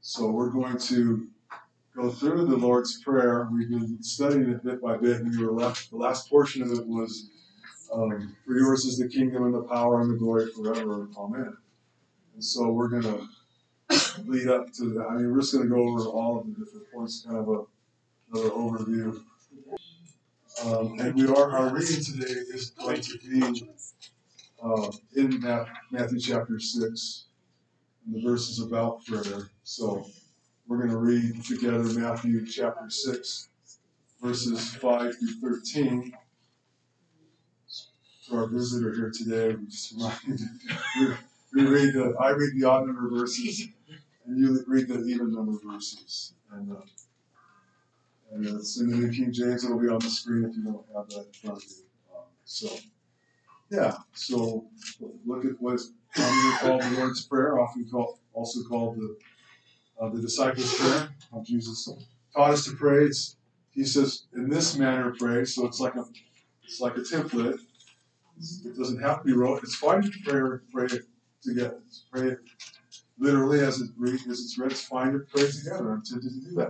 So we're going to go through the Lord's Prayer. We've been studying it bit by bit, and we were left. The last portion of it was, "For yours is the kingdom and the power and the glory forever. Amen." And so we're going to lead up to that. I mean, we're just going to go over all of the different points, kind of another overview. And our reading today is going to be in Matthew chapter 6, and the verses about prayer. So we're going to read together Matthew chapter 6, verses 5 through 13. To our visitor here today, we just remind you, I read the odd number verses, and you read the even number verses. And it's in the New King James. It'll be on the screen if you don't have that in front of you. So look at what is commonly called the Lord's Prayer, often also called the disciples' prayer. How Jesus taught us to pray. He says, "In this manner pray." So it's like a template. It doesn't have to be wrote. It's fine to pray it together. Pray it literally as it's read. It's fine to pray together. I'm tempted to do that.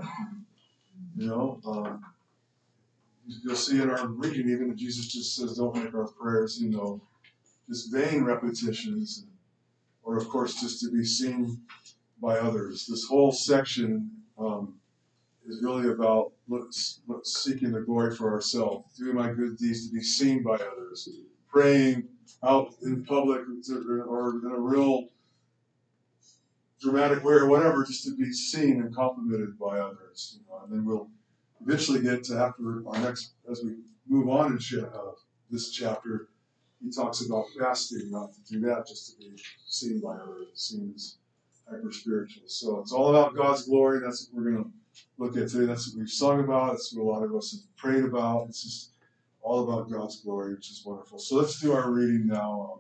You'll see in our reading even that Jesus just says, "Don't make our prayers, just vain repetitions," or of course just to be seen by others. This whole section is really about seeking the glory for ourselves, doing my good deeds to be seen by others, praying out in public or in a real dramatic way or whatever, just to be seen and complimented by others. And then we'll eventually get to after our next, as we move on in this chapter, he talks about fasting, not to do that just to be seen by others, seen as hyper spiritual. So it's all about God's glory. That's what we're going to look at today. That's what we've sung about. That's what a lot of us have prayed about. It's just all about God's glory, which is wonderful. So let's do our reading now.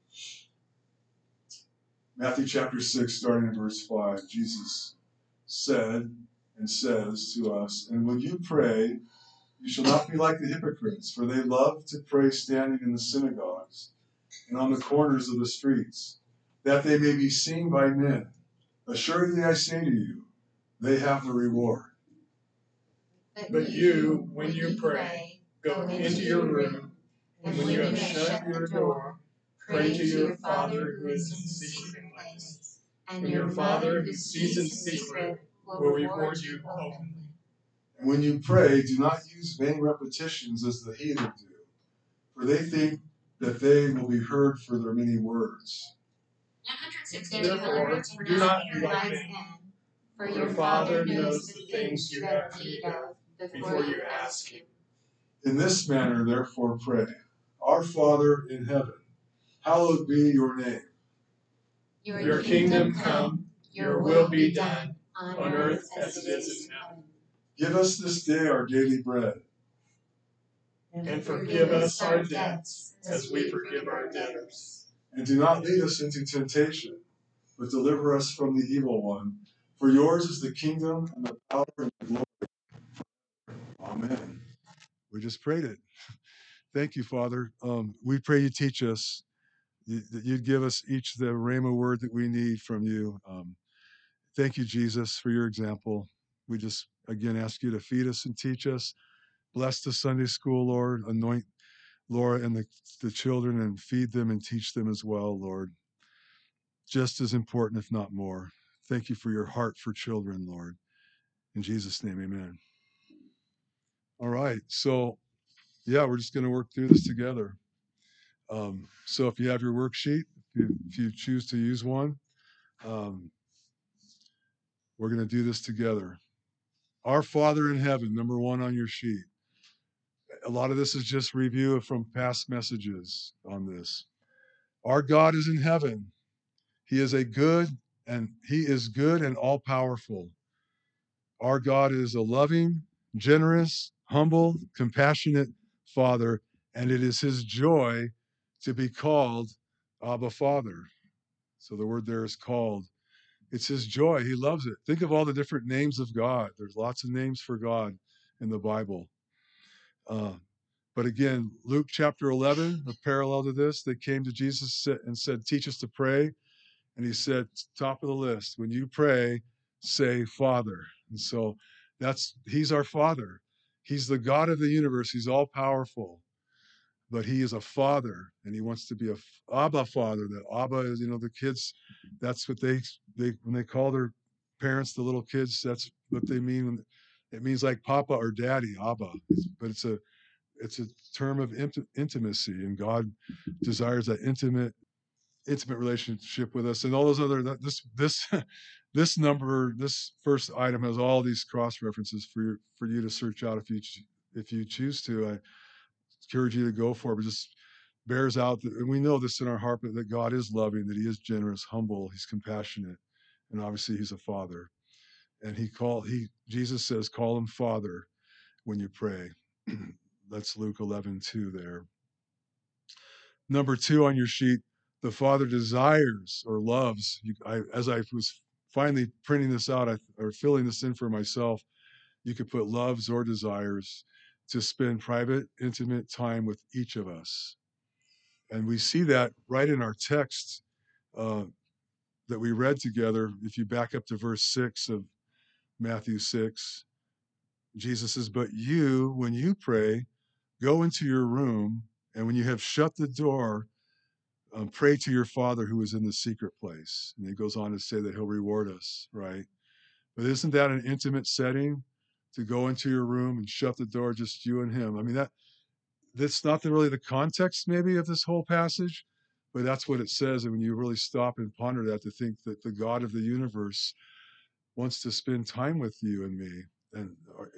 Matthew chapter 6, starting in verse 5. Jesus said and says to us, "And when you pray, you shall not be like the hypocrites, for they love to pray standing in the synagogues and on the corners of the streets, that they may be seen by men. Assuredly I say to you, they have the reward. But you, when you pray, go into your room, and when you have shut your door, pray to your Father who is in the secret place, and your Father who sees in secret will reward you openly. And when you pray, do not use vain repetitions as the heathen do, for they think that they will be heard for their many words. Therefore, do not be like them, for your Father knows the things you have need of before you ask Him. In this manner, therefore, pray, Our Father in heaven, hallowed be your name. Your kingdom come, your will be done, on earth as it is in heaven. Give us this day our daily bread. And forgive us our debts, as we forgive our debtors. And do not lead us into temptation, but deliver us from the evil one. For yours is the kingdom and the power and the glory. Amen." We just prayed it. Thank you, Father. We pray you teach us, that you'd give us each the rhema word that we need from you. Thank you, Jesus, for your example. We just, again, ask you to feed us and teach us. Bless the Sunday school, Lord. Anoint Laura and the children and feed them and teach them as well, Lord. Just as important, if not more. Thank you for your heart for children, Lord. In Jesus' name, amen. All right. So, we're just going to work through this together. So if you have your worksheet, if you choose to use one, we're going to do this together. Our Father in heaven, number 1 on your sheet. A lot of this is just review from past messages on this. Our God is in heaven. He is good and all powerful. Our God is a loving, generous, humble, compassionate Father, and it is his joy to be called Abba Father. So the word there is called. It's his joy. He loves it. Think of all the different names of God. There's lots of names for God in the Bible. But again, Luke chapter 11, a parallel to this, they came to Jesus and said, "Teach us to pray." And he said, top of the list, when you pray, say Father. And so he's our Father. He's the God of the universe. He's all powerful, but he is a father, and he wants to be a Abba Father. That Abba is, the kids, that's what they when they call their parents the little kids, that's what they mean. It means like Papa or Daddy, Abba. But it's a term of intimacy, and God desires that intimate relationship with us. And all those other this first item has all these cross references for you to search out if you choose to. I encourage you to go for it, but just bears out that, and we know this in our heart, that God is loving, that he is generous, humble, he's compassionate, and obviously he's a father. And Jesus says, call him Father when you pray. That's Luke 11:2 there. Number 2 on your sheet, the Father desires or loves. As I was finally printing this out, or filling this in for myself, you could put loves or desires to spend private, intimate time with each of us. And we see that right in our text uh, that we read together. If you back up to verse 6 of Matthew 6, Jesus says, but you, when you pray, go into your room, and when you have shut the door, pray to your Father who is in the secret place. And he goes on to say that he'll reward us, right? But isn't that an intimate setting, to go into your room and shut the door, just you and him? I mean, that's not really the context maybe of this whole passage, but that's what it says. And when you really stop and ponder that, to think that the God of the universe wants to spend time with you and me, and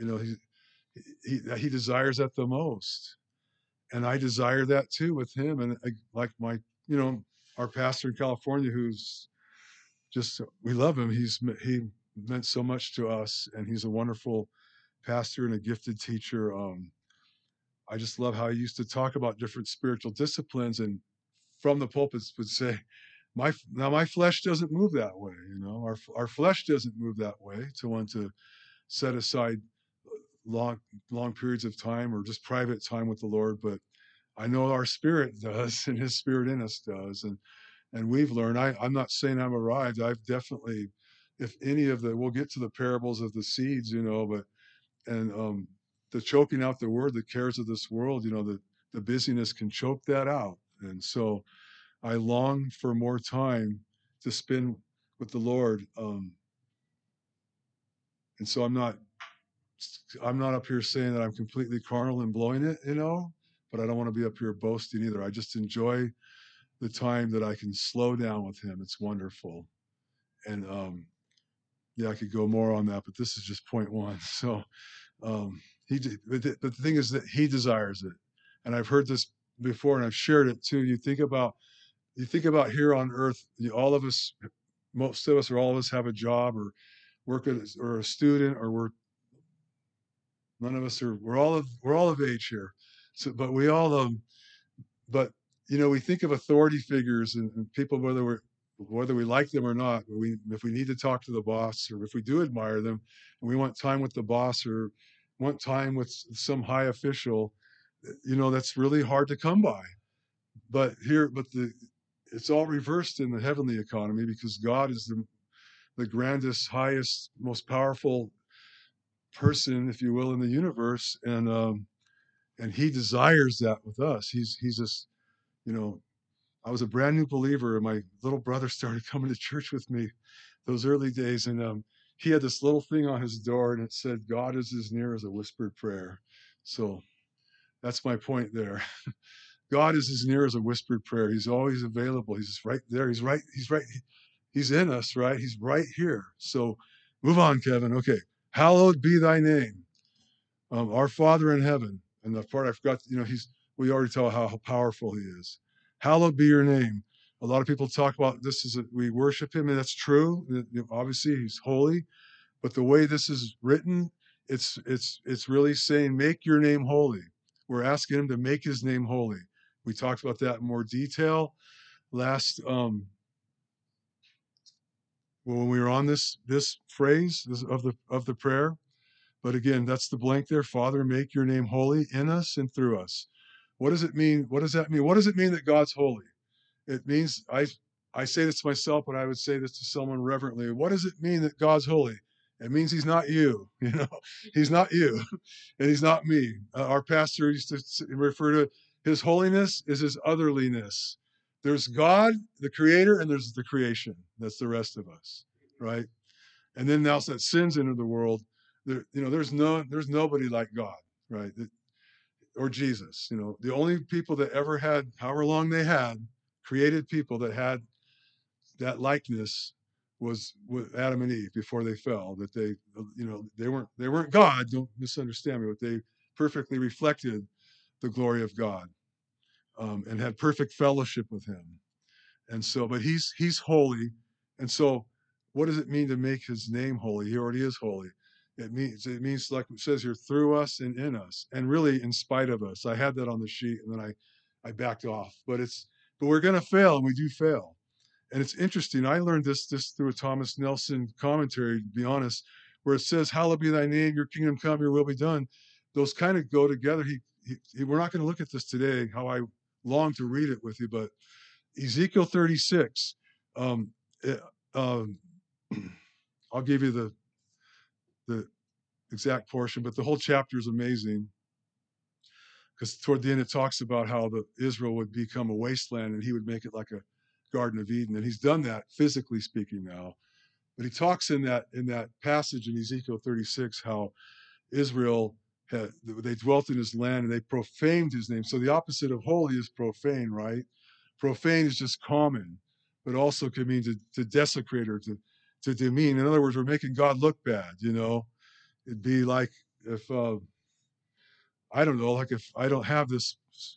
he desires that the most, and I desire that too with him. And like our pastor in California, who's just, we love him. He meant so much to us, and he's a wonderful pastor and a gifted teacher. I just love how he used to talk about different spiritual disciplines, and from the pulpits would say, my flesh doesn't move that way. Our flesh doesn't move that way, to want to set aside long periods of time or just private time with the Lord. But I know our spirit does, and his spirit in us does. And we've learned, I'm not saying I've arrived. I've definitely, if any of we'll get to the parables of the seeds, but, and the choking out the word, the cares of this world, the busyness can choke that out. And so I long for more time to spend with the Lord. And so I'm not up here saying that I'm completely carnal and blowing it, but I don't want to be up here boasting either. I just enjoy the time that I can slow down with him. It's wonderful. And I could go more on that, but this is just point one. So but the thing is that he desires it. And I've heard this before, and I've shared it too. You think about here on earth, all of us, most of us, or all of us have a job or work or a student, or none of us are, we're all of age here. So, but we all, but we think of authority figures and people, whether we like them or not. If we need to talk to the boss, or if we do admire them, and we want time with the boss, or want time with some high official, that's really hard to come by. But it's all reversed in the heavenly economy, because God is the grandest, highest, most powerful person, if you will, in the universe, and he desires that with us. He's just, I was a brand new believer, and my little brother started coming to church with me those early days, and he had this little thing on his door, and it said, "God is as near as a whispered prayer." So that's my point there. God is as near as a whispered prayer. He's always available. He's just right there. He's right. He's in us, right? He's right here. So move on, Kevin. Okay. Hallowed be thy name. Our Father in heaven. And the part I forgot, we already tell how powerful he is. Hallowed be your name. A lot of people talk about this we worship him, and that's true. Obviously, he's holy. But the way this is written, it's really saying, make your name holy. We're asking him to make his name holy. We talked about that in more detail last when we were on this phrase of the prayer. But again, that's the blank there. Father, make your name holy in us and through us. What does it mean? What does that mean? What does it mean that God's holy? It means I say this to myself, but I would say this to someone reverently. What does it mean that God's holy? It means he's not you, he's not you and he's not me. Our pastor used to refer to his holiness is his otherliness. There's God, the creator, and there's the creation. That's the rest of us, right? And then now that sin's entered the world, there's nobody like God, right? Or Jesus. The only people that ever had, however long they had, created people that had that likeness was with Adam and Eve before they fell. That they weren't God. Don't misunderstand me, but they perfectly reflected the glory of God, and had perfect fellowship with Him. And so, but He's holy, and so, what does it mean to make His name holy? He already is holy. It means like it says here, through us and in us, and really in spite of us. I had that on the sheet, and then I backed off. But we're going to fail, and we do fail. And it's interesting. I learned this through a Thomas Nelson commentary, to be honest, where it says, "Hallowed be thy name, your kingdom come, your will be done." Those kind of go together. We're not going to look at this today, how I long to read it with you, but Ezekiel 36, um, it, um, I'll give you the exact portion, but the whole chapter is amazing, because toward the end it talks about how Israel would become a wasteland and he would make it like a Garden of Eden. And he's done that, physically speaking, now. But he talks in that passage in Ezekiel 36 how Israel they dwelt in his land and they profaned his name. So the opposite of holy is profane, right? Profane is just common, but also could mean to desecrate or to demean. In other words, we're making God look bad. It'd be like if I don't know, like if I don't have this.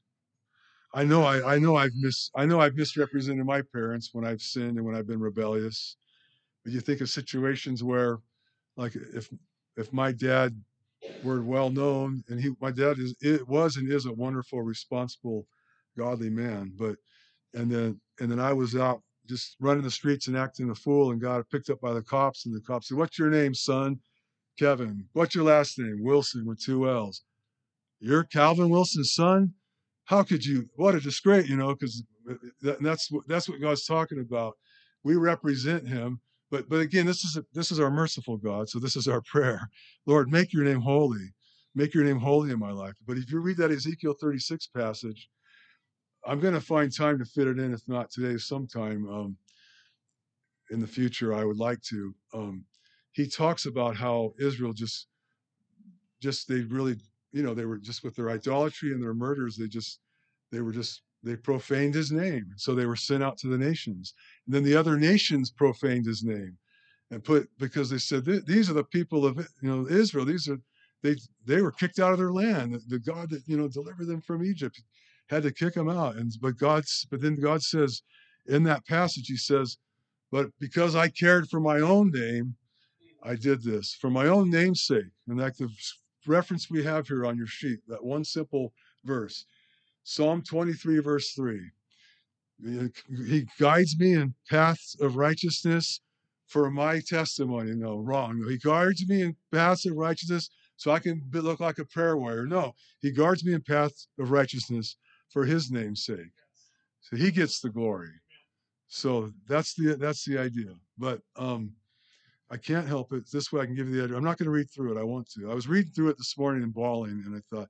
I know I've misrepresented my parents when I've sinned and when I've been rebellious. But you think of situations where, like, if my dad were well known, and my dad was and is a wonderful, responsible, godly man, but and then I was out just running the streets and acting a fool and got picked up by the cops, and the cops said, "What's your name, son?" "Kevin." "What's your last name?" "Wilson," with 2 L's. "You're Calvin Wilson's son? How could you? What a disgrace!" Because that's what God's talking about. We represent Him, but again, this is our merciful God. So this is our prayer: Lord, make Your name holy, make Your name holy in my life. But if you read that Ezekiel 36 passage, I'm going to find time to fit it in. If not today, sometime in the future, I would like to. He talks about how Israel they really, they were just, with their idolatry and their murders, they profaned His name. So they were sent out to the nations. And then the other nations profaned His name because they said, these are the people of Israel. They were kicked out of their land. The God that delivered them from Egypt had to kick them out. But then God says in that passage, He says, "But because I cared for my own name, I did this for my own name's sake." And like the reference we have here on your sheet, that one simple verse, Psalm 23, verse 3. He guides me in paths of righteousness for my testimony. No, wrong. He guards me in paths of righteousness so I can look like a prayer warrior. No, He guards me in paths of righteousness for His name's sake. So He gets the glory. So that's the idea. But I can't help it. This way I can give you the idea. I'm not going to read through it. I want to. I was reading through it this morning and bawling, and I thought,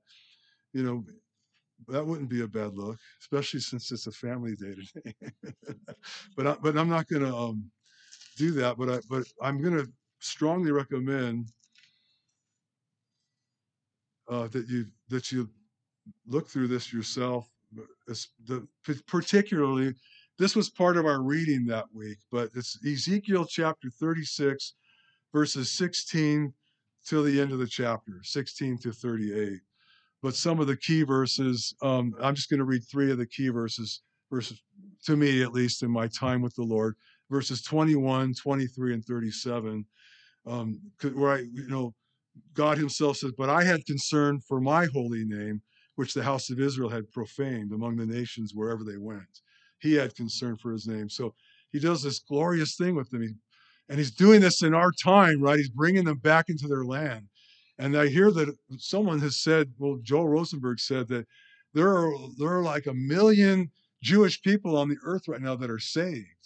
that wouldn't be a bad look, especially since it's a family day today. but I'm not going to do that. But I'm going to strongly recommend that you look through this yourself. Particularly, this was part of our reading that week, but it's Ezekiel chapter 36, verses 16 till the end of the chapter, 16 to 38. But some of the key verses, I'm just going to read 3 of the key verses, to me at least in my time with the Lord, verses 21, 23, and 37, where God Himself says, "But I had concern for my holy name, which the house of Israel had profaned among the nations wherever they went." He had concern for His name. So He does this glorious thing with them. And He's doing this in our time, right? He's bringing them back into their land. And I hear that someone has said, well, Joel Rosenberg said that there are like 1 million Jewish people on the earth right now that are saved.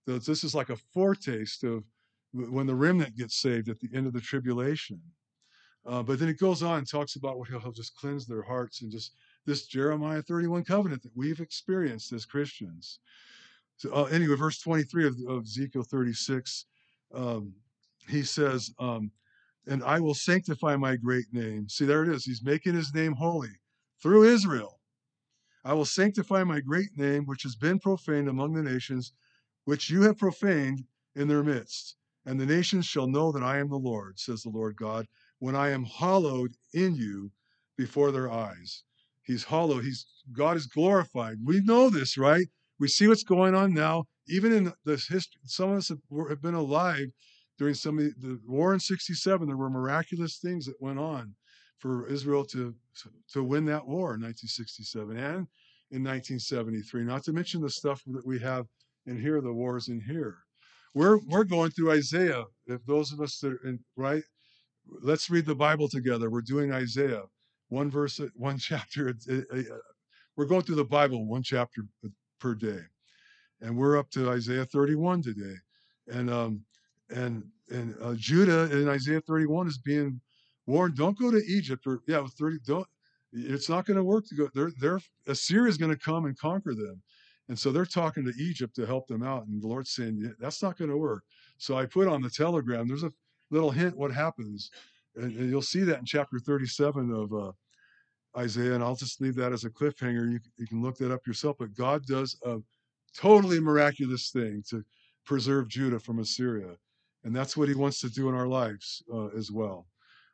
This is like a foretaste of when the remnant gets saved at the end of the tribulation. But then it goes on and talks about what he'll just cleanse their hearts and just this Jeremiah 31 covenant that we've experienced as Christians. So anyway, verse 23 of Ezekiel 36, he says, and I will sanctify my great name. See, there it is. He's making his name holy through Israel. I will sanctify my great name, which has been profaned among the nations, which you have profaned in their midst. And the nations shall know that I am the Lord, says the Lord God, when I am hallowed in you before their eyes. He's hallowed. God is glorified. We know this, right? We see what's going on now. Even in this history, some of us have been alive during some of the war in 67. There were miraculous things that went on for Israel to win that war in 1967 and in 1973. Not to mention the stuff that we have in here, the wars in here. We're going through Isaiah. If those of us that are in, right, let's read the Bible together. We're doing Isaiah, one verse, one chapter. We're going through the Bible, one chapter per day, and we're up to Isaiah 31 today. And Judah in Isaiah 31 is being warned, don't go to Egypt, or 30, don't, it's not going to work to go. Assyria is going to come and conquer them. And so they're talking to Egypt to help them out. And the Lord's saying, that's not going to work. So I put on the Telegram, there's a little hint what happens. And you'll see that in chapter 37 of Isaiah. And I'll just leave that as a cliffhanger. You can look that up yourself. But God does a totally miraculous thing to preserve Judah from Assyria. And that's what he wants to do in our lives as well.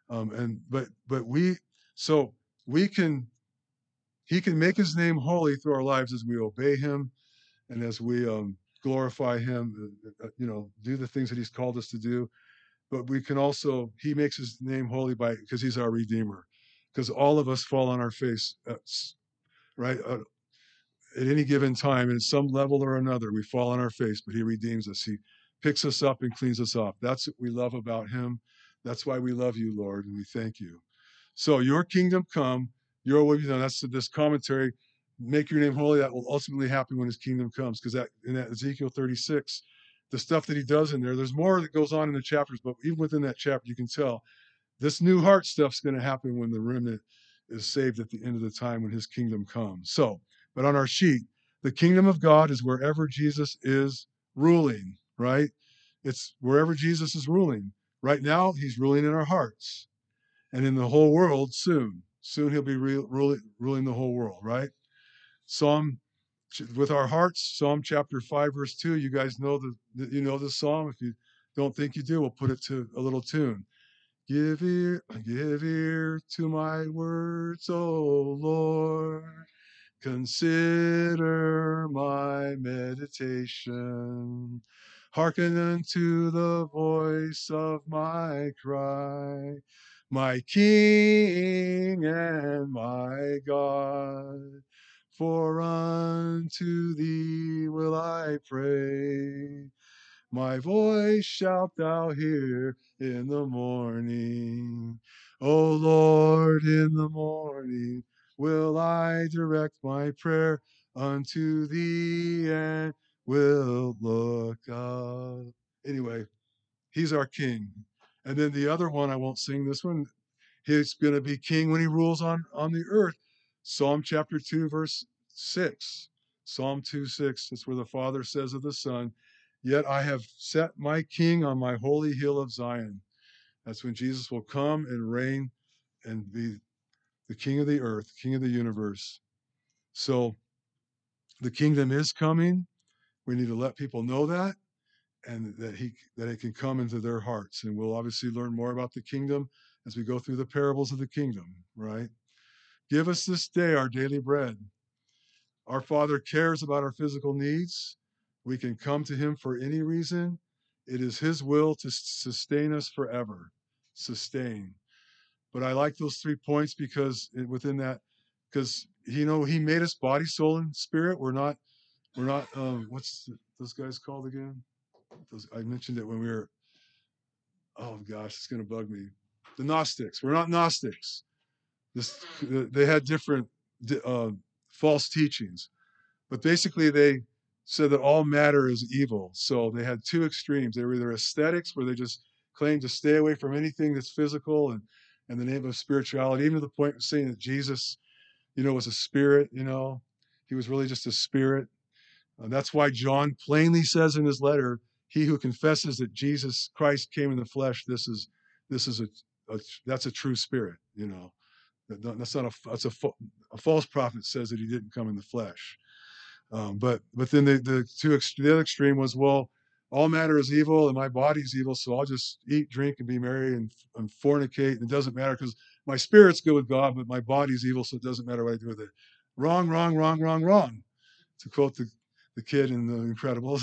He can make his name holy through our lives as we obey him and as we glorify him, do the things that he's called us to do. But we can also, he makes his name holy because he's our Redeemer. Because all of us fall on our face, right? At any given time, at some level or another, we fall on our face, but he redeems us. He picks us up and cleans us off. That's what we love about him. That's why we love you, Lord, and we thank you. So your kingdom come, your will be done. That's this commentary. Make your name holy. That will ultimately happen when his kingdom comes. Because in that Ezekiel 36, the stuff that he does in there's more that goes on in the chapters, but even within that chapter, you can tell this new heart stuff's going to happen when the remnant is saved at the end of the time when his kingdom comes. So, but on our sheet, the kingdom of God is wherever Jesus is ruling, right? It's wherever Jesus is ruling. Right now, he's ruling in our hearts and in the whole world soon. Soon he'll be ruling the whole world, right? With our hearts, Psalm chapter 5, verse 2, you guys know the psalm. If you don't think you do, we'll put it to a little tune. Give ear to my words, O Lord. Consider my meditation. Hearken unto the voice of my cry, my King and my God. For unto thee will I pray. My voice shalt thou hear in the morning. O Lord, in the morning will I direct my prayer unto thee and will look up. Anyway, he's our king. And then the other one, I won't sing this one. He's going to be king when he rules on the earth. Psalm chapter 2, verse 6. Psalm 2:6. That's where the Father says of the Son, yet I have set my king on my holy hill of Zion. That's when Jesus will come and reign and be the king of the earth, king of the universe. So the kingdom is coming. We need to let people know that, and that it can come into their hearts. And we'll obviously learn more about the kingdom as we go through the parables of the kingdom, right? Give us this day our daily bread. Our Father cares about our physical needs. We can come to him for any reason. It is his will to sustain us forever. Sustain. But I like those 3 points because within that, because he made us body, soul, and spirit. We're not those guys called again? I mentioned it when we were, oh gosh, it's going to bug me. The Gnostics. We're not Gnostics. They had different false teachings, but basically they said that all matter is evil. So they had two extremes. They were either aesthetics, where they just claimed to stay away from anything that's physical and in the name of spirituality, even to the point of saying that Jesus, was a spirit, he was really just a spirit. That's why John plainly says in his letter, he who confesses that Jesus Christ came in the flesh, this is that's a true spirit, That's not a false prophet says that he didn't come in the flesh. But then the other extreme was, well, all matter is evil and my body's evil, so I'll just eat, drink, and be merry and fornicate. And it doesn't matter because my spirit's good with God, but my body's evil, so it doesn't matter what I do with it. Wrong, wrong, wrong, wrong, wrong. To quote the kid in The Incredibles.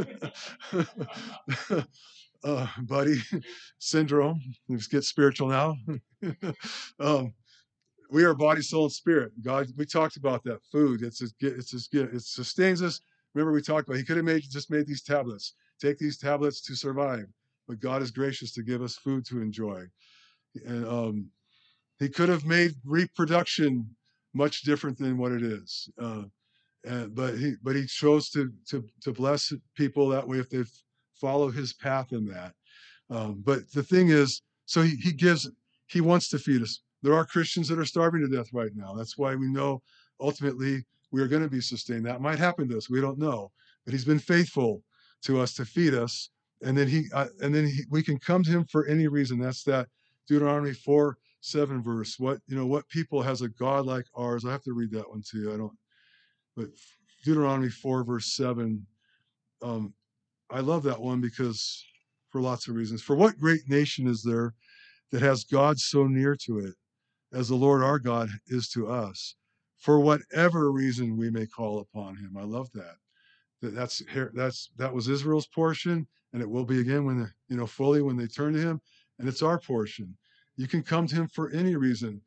Buddy syndrome. Let's get spiritual now. um, we are body, soul, and spirit. God, we talked about that. Food, it sustains us. Remember, we talked about he could have just made these tablets. Take these tablets to survive, but God is gracious to give us food to enjoy. And he could have made reproduction much different than what it is. But he chose to bless people that way if they follow his path in that. But the thing is, so he wants to feed us. There are Christians that are starving to death right now. That's why we know ultimately we are going to be sustained. That might happen to us. We don't know, but he's been faithful to us to feed us. And then we can come to him for any reason. That's that Deuteronomy 4:7 verse. What people has a God like ours? I have to read that one to you. But Deuteronomy 4 verse 7. I love that one because for lots of reasons. For what great nation is there that has God so near to it as the Lord our God is to us, for whatever reason we may call upon him? I love that. That was Israel's portion, and it will be again fully when they turn to him, and it's our portion. You can come to him for any reason.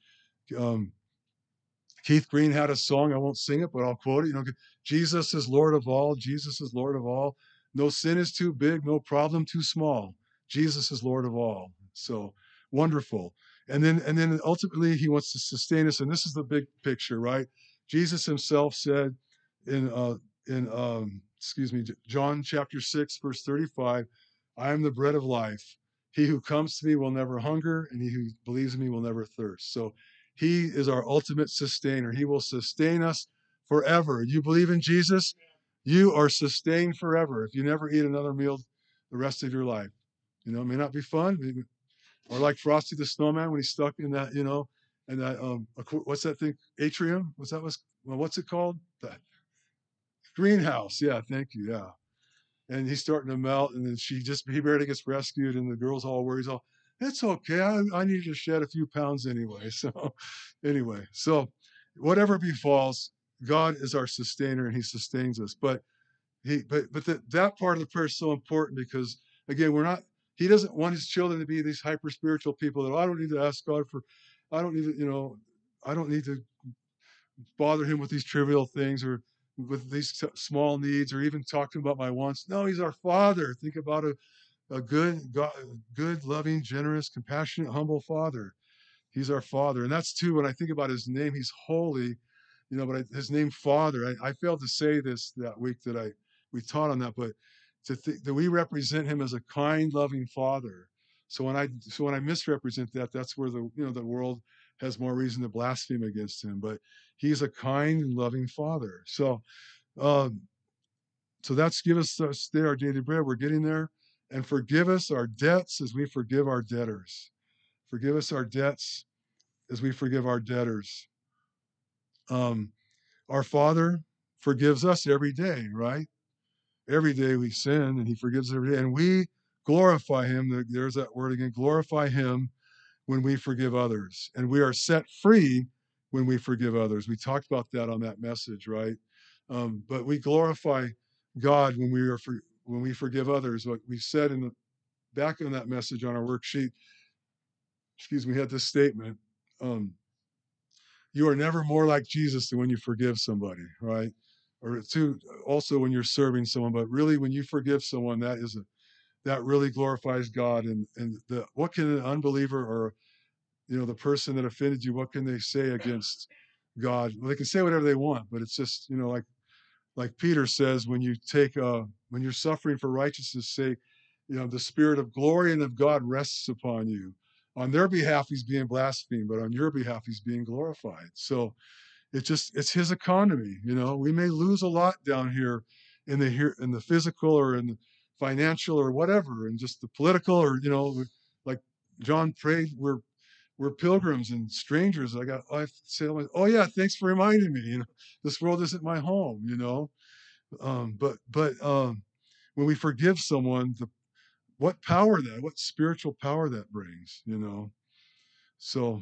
Keith Green had a song. I won't sing it, but I'll quote it. Jesus is Lord of all. Jesus is Lord of all. No sin is too big. No problem too small. Jesus is Lord of all. So wonderful. And then ultimately he wants to sustain us. And this is the big picture, right? Jesus himself said in John chapter 6, verse 35, I am the bread of life. He who comes to me will never hunger, and he who believes in me will never thirst. So he is our ultimate sustainer. He will sustain us forever. You believe in Jesus, you are sustained forever. If you never eat another meal the rest of your life, it may not be fun, or like Frosty the Snowman when he's stuck in that, and that what's that thing? Atrium? What's it called? The greenhouse. Yeah, thank you. Yeah. And he's starting to melt, and then he barely gets rescued, and the girl's all worried. It's okay. I need to shed a few pounds anyway. So whatever befalls, God is our sustainer, and he sustains us. But that part of the prayer is so important because again, he doesn't want his children to be these hyper spiritual people that I don't need to ask God for, I don't need to, I don't need to bother him with these trivial things or with these small needs or even talk to him about my wants. No, he's our Father. Think about a good, God, good, loving, generous, compassionate, humble Father. He's our Father. And that's too, when I think about his name, he's holy, but his name Father, I failed to say this that week we taught on that, but to think that we represent him as a kind, loving Father. So when I misrepresent that, that's where the world has more reason to blaspheme against him. But he's a kind and loving Father. Um, so that's give us there our daily bread. We're getting there. And forgive us our debts as we forgive our debtors. Forgive us our debts as we forgive our debtors. Our Father forgives us every day, right? Every day we sin and he forgives every day. And we glorify him. There's that word again, glorify him when we forgive others. And we are set free when we forgive others. We talked about that on that message, right? But we glorify God when we forgive others. What we said in the back on that message on our worksheet, we had this statement. You are never more like Jesus than when you forgive somebody, right? Or also when you're serving someone, but really when you forgive someone, that really glorifies God. And what can an unbeliever or the person that offended you, what can they say against God? Well, they can say whatever they want, but it's just like like Peter says, when you're suffering for righteousness' sake, the spirit of glory and of God rests upon you. On their behalf, he's being blasphemed, but on your behalf, he's being glorified. So it's his economy. We may lose a lot down here in the physical or in the financial or whatever, and just the political, or like John prayed, we're pilgrims and strangers. I say, oh yeah, thanks for reminding me. This world isn't my home. But when we forgive someone, what spiritual power that brings. So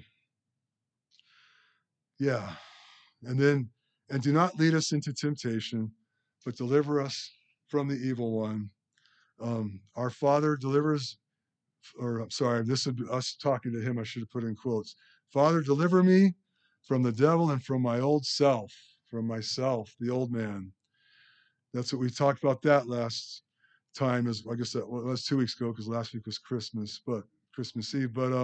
yeah, and do not lead us into temptation, but deliver us from the evil one. Our Father delivers, or I'm sorry, this would be us talking to him. I should have put in quotes. Father, deliver me from the devil and from my old self, from myself, the old man. That's what we talked about that last time. I guess that was 2 weeks ago, because last week was Christmas Eve. But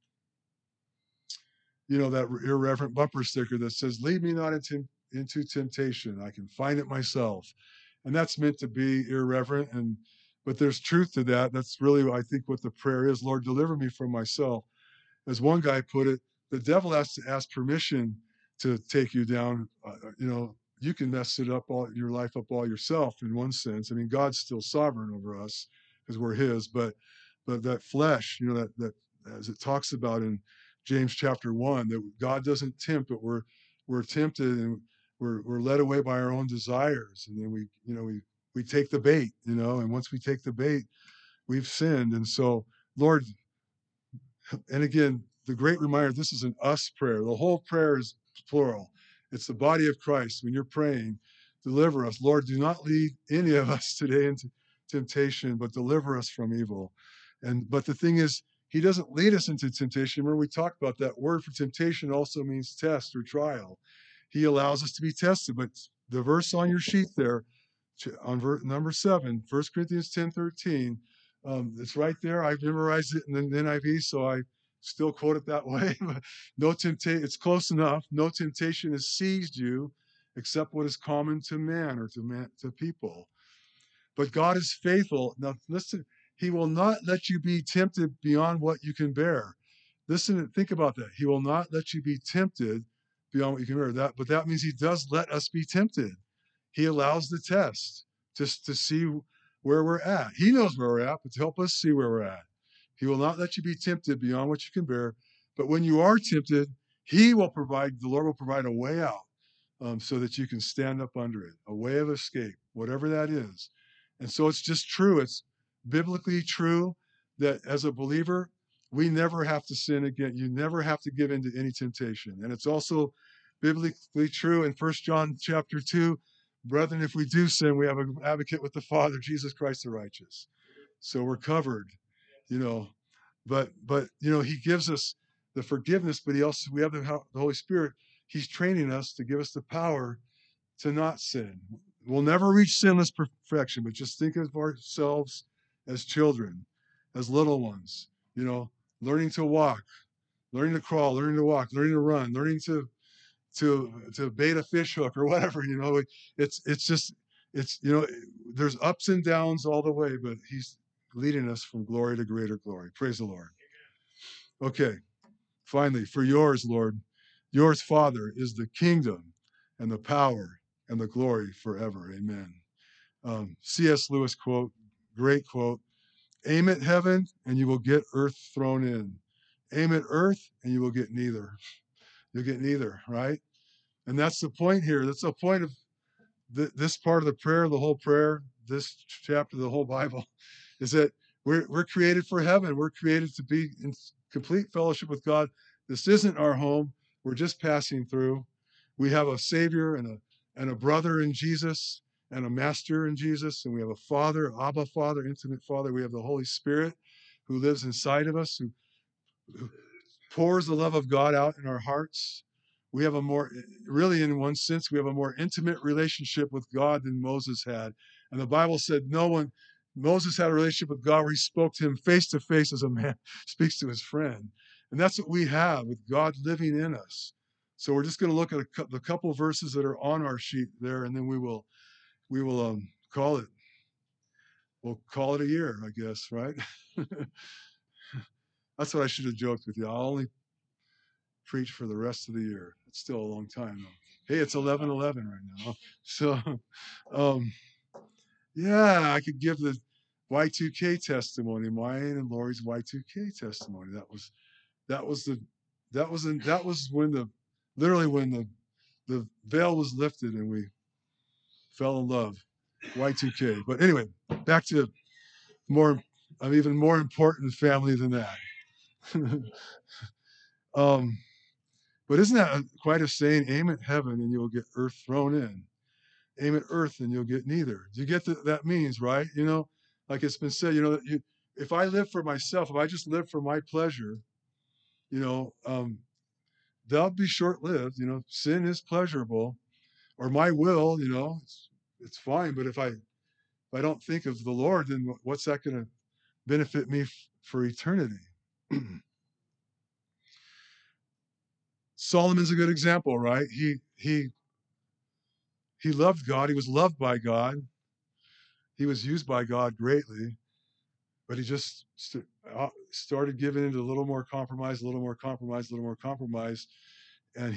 that irreverent bumper sticker that says, "Lead me not into temptation. I can find it myself." And that's meant to be irreverent, but there's truth to that. That's really, I think, what the prayer is. Lord, deliver me from myself. As one guy put it, the devil has to ask permission to take you down. You can mess your life up all yourself in one sense. I mean, God's still sovereign over us because we're His, but that flesh, that as it talks about in James chapter 1, that God doesn't tempt, but we're tempted, and we're led away by our own desires, and then we take the bait, and once we take the bait, we've sinned. And so, Lord, and again, the great reminder, this is an us prayer. The whole prayer is plural. It's the body of Christ. When you're praying, deliver us. Lord, do not lead any of us today into temptation, but deliver us from evil. But the thing is, he doesn't lead us into temptation. Remember, we talked about that word for temptation also means test or trial. He allows us to be tested. But the verse on your sheet there, on number 7, 1 Corinthians 10:13, it's right there. I've memorized it in the NIV, so I still quote it that way. No temptation, it's close enough. No temptation has seized you except what is common to man, or to people. But God is faithful. Now listen, he will not let you be tempted beyond what you can bear. Listen and think about that. He will not let you be tempted beyond what you can bear. But that means he does let us be tempted. He allows the test just to see where we're at. He knows where we're at, but to help us see where we're at. He will not let you be tempted beyond what you can bear. But when you are tempted, the Lord will provide a way out, so that you can stand up under it, a way of escape, whatever that is. And so it's just true. It's biblically true that as a believer, we never have to sin again. You never have to give in to any temptation. And it's also biblically true in 1 John chapter 2, brethren, if we do sin, we have an advocate with the Father, Jesus Christ the righteous. So we're covered, you know. But he gives us the forgiveness, but we have the Holy Spirit. He's training us to give us the power to not sin. We'll never reach sinless perfection, but just think of ourselves as children, as little ones, learning to walk, learning to crawl, learning to walk, learning to run, learning to bait a fish hook or whatever. There's ups and downs all the way, but he's leading us from glory to greater glory. Praise the Lord. Okay, finally, for yours, Lord, yours, Father, is the kingdom and the power and the glory forever. Amen. C.S. Lewis quote, great quote: aim at heaven and you will get earth thrown in. Aim at earth and you will get neither. You'll get neither, right? And that's the point here. That's the point of this part of the prayer, the whole prayer, this chapter, the whole Bible, is that we're created for heaven. We're created to be in complete fellowship with God. This isn't our home. We're just passing through. We have a Savior and a brother in Jesus, and a master in Jesus, and we have a Father, Abba Father, intimate Father. We have the Holy Spirit who lives inside of us, who pours the love of God out in our hearts. We have really in one sense, we have a more intimate relationship with God than Moses had. And the Bible said Moses had a relationship with God where he spoke to him face to face as a man speaks to his friend. And that's what we have with God living in us. So we're just going to look at the couple verses that are on our sheet there, and then we will we will call it. We'll call it a year, I guess, right? That's what I should have joked with you. I'll only preach for the rest of the year. It's still a long time though. Hey, it's 11:11 right now. So, um, yeah, I could give the Y2K testimony, mine and Lori's Y2K testimony. That was the that was when the literally when the veil was lifted and we fell in love. Y2K. But anyway, back to more even more important family than that. um, but isn't that quite a saying? Aim at heaven and you'll get earth thrown in. Aim at earth and you'll get neither. Do you get that means, right? You know, like it's been said, you know, that if I live for myself, if I just live for my pleasure, you know, they'll be short-lived. You know, sin is pleasurable, or my will, you know, it's fine. But if I don't think of the Lord, then what's that going to benefit me for eternity? Solomon's a good example, right? He loved God. He was loved by God. He was used by God greatly, but he just started giving into a little more compromise, a little more compromise, a little more compromise, and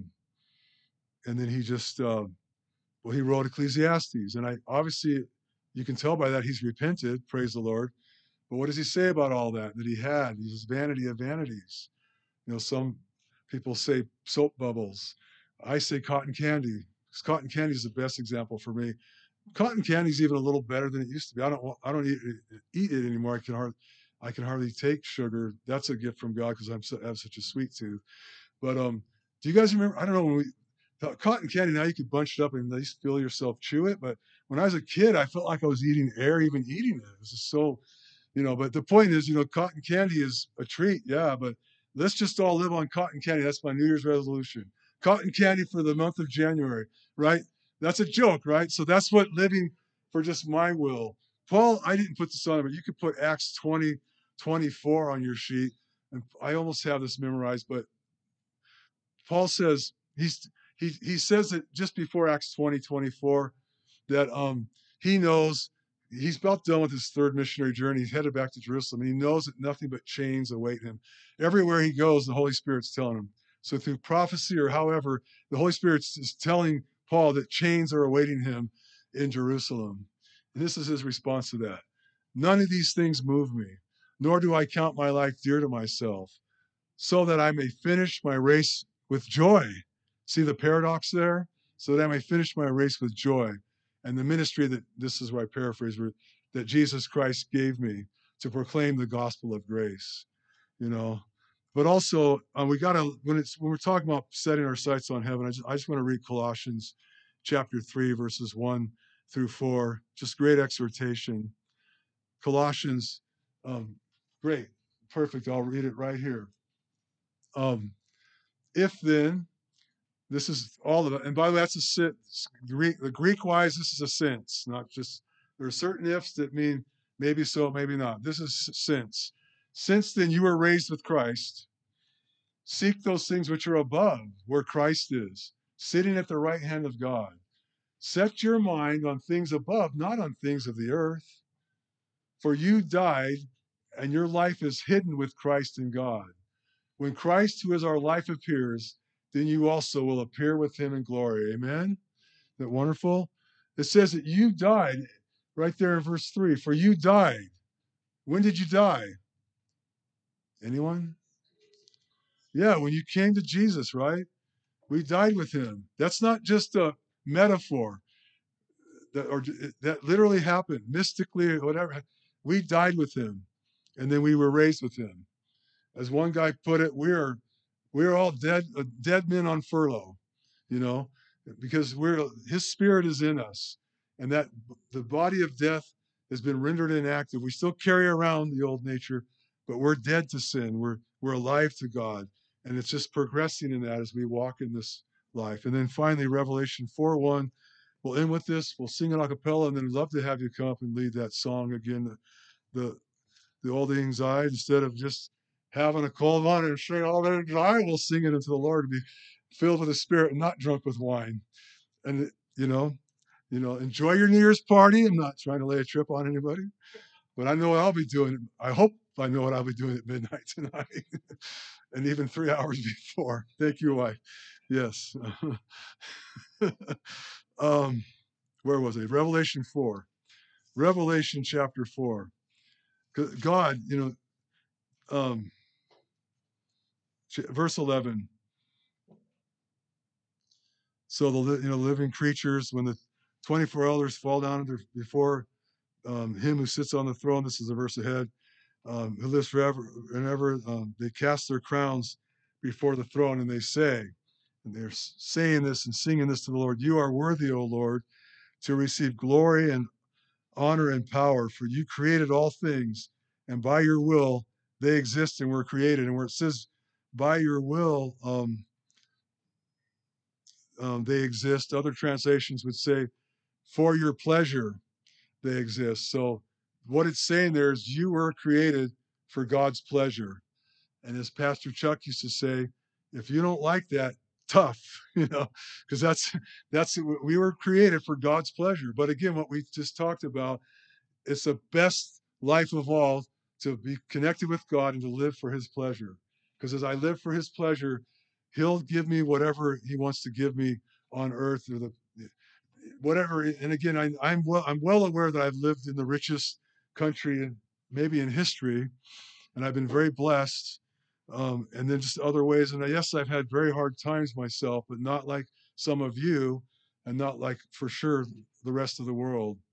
and then he just well, he wrote Ecclesiastes, and I obviously you can tell by that he's repented. Praise the Lord. But what does he say about all that he had? He was vanity of vanities. You know, some people say soap bubbles. I say cotton candy, because cotton candy is the best example for me. Cotton candy is even a little better than it used to be. I don't eat it anymore. I can hardly take sugar. That's a gift from God because I have such a sweet tooth. But do you guys remember? I don't know when cotton candy. Now you could bunch it up and at least feel yourself chew it. But when I was a kid, I felt like I was eating air, even eating it. It was just so, you know. But the point is, you know, cotton candy is a treat, yeah. But let's just all live on cotton candy. That's my New Year's resolution. Cotton candy for the month of January, right? That's a joke, right? So that's what living for just my will. Paul, I didn't put this on, but you could put Acts 20:24 on your sheet. And I almost have this memorized, but Paul says he says it just before Acts 20:24 that he knows he's about done with his third missionary journey. He's headed back to Jerusalem, and he knows that nothing but chains await him. Everywhere he goes, the Holy Spirit's telling him. So through prophecy or however, the Holy Spirit is telling Paul that chains are awaiting him in Jerusalem. And this is his response to that. None of these things move me, nor do I count my life dear to myself, so that I may finish my race with joy. See the paradox there? So that I may finish my race with joy. And the ministry that, this is where I paraphrase, that Jesus Christ gave me to proclaim the gospel of grace, you know. But also, we got to, when we're talking about setting our sights on heaven, I just want to read Colossians chapter 3, verses 1 through 4. Just great exhortation. Colossians, great, perfect. I'll read it right here. If then, this is all of it. And by the way, that's a sense. The Greek wise, this is a sense, not just, there are certain ifs that mean maybe so, maybe not. This is since. Since then you were raised with Christ, seek those things which are above, where Christ is, sitting at the right hand of God. Set your mind on things above, not on things of the earth. For you died, and your life is hidden with Christ in God. When Christ, who is our life, appears, then you also will appear with him in glory. Amen? Isn't that wonderful? It says that you died right there in verse 3. For you died. When did you die? Anyone? Yeah, when you came to Jesus, right? We died with him. That's not just a metaphor that literally happened mystically or whatever. We died with him, and then we were raised with him. As one guy put it, we're all dead men on furlough, you know, because his spirit is in us, and that the body of death has been rendered inactive. We still carry around the old nature, but we're dead to sin. We're alive to God, and it's just progressing in that as we walk in this life. And then finally, Revelation 4:1. We'll end with this. We'll sing it a cappella, and then I'd love to have you come up and lead that song again. The all the anxiety, instead of just having a cold one and sing all the anxiety, we'll sing it unto the Lord to be filled with the Spirit and not drunk with wine. And, you know, Enjoy your New Year's party. I'm not trying to lay a trip on anybody, but I know what I'll be doing. I hope I know what I'll be doing at midnight tonight, and even 3 hours before. Thank you, wife. Yes. um, where was it? Revelation 4. Revelation chapter 4. God, um, verse 11. So the living creatures, when the 24 elders fall down before him who sits on the throne, this is a verse ahead, who lives forever and ever, they cast their crowns before the throne and they say, and they're saying this and singing this to the Lord, you are worthy, O Lord, to receive glory and honor and power, for you created all things, and by your will they exist and were created. And where it says by your will they exist, other translations would say for your pleasure they exist. So what it's saying there is you were created for God's pleasure. And as Pastor Chuck used to say, if you don't like that, tough, because that's we were created for God's pleasure. But again, what we just talked about, it's the best life of all to be connected with God and to live for his pleasure. Because as I live for his pleasure, he'll give me whatever he wants to give me on earth, or the whatever. And again, I'm well aware that I've lived in the richest country and maybe in history, and I've been very blessed. And then just other ways. And yes, I've had very hard times myself, but not like some of you, and not like for sure the rest of the world.